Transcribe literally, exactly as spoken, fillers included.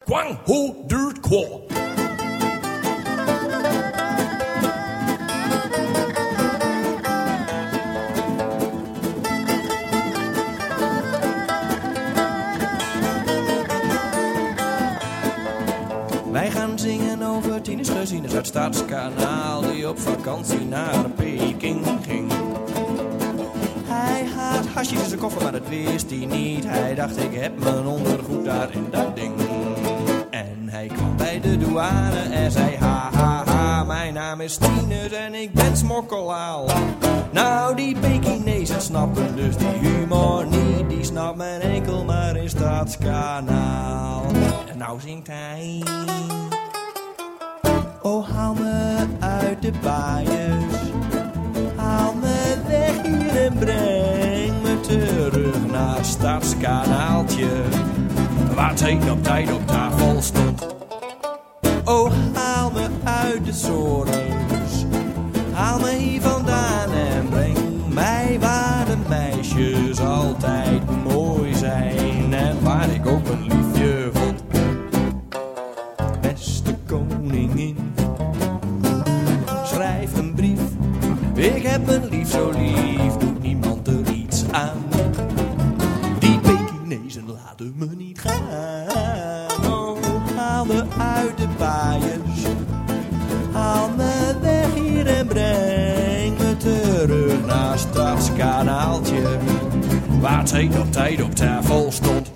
kwang, ho, duurt, kwal. Wij gaan zingen over tieners gezieners uit Stadskanaal die op vakantie naar Peking ging. Hij had hasjes in zijn koffer, maar dat wist hij niet. Hij dacht, ik heb mijn ondergoed daar in dat ding. En hij kwam bij de douane en zei, ha ha ha, mijn naam is Tieners en ik ben smokkelaal. Nou, die Pekinezen snappen dus die humor niet. Die snapt men enkel maar in Stadskanaal. En nou zingt hij, oh haal me uit de baaiers, haal me weg hier en breng me terug naar Stadskanaaltje, waar het heen op tijd op tafel stond. Oh haal me uit de zorens, haal me hier vandaan en breng mij waar de meisjes altijd mooi zijn en waar ik ook een liefje vond. Beste koningin, schrijf een brief. Ik heb een lief zo lief, doet niemand er iets aan. Die Pekinezen laten me niet gaan. Oh, haal me uit de baaiers, haal me weg hier en breng me terug naar Stadskanaaltje, waar het heen op tijd op tafel stond.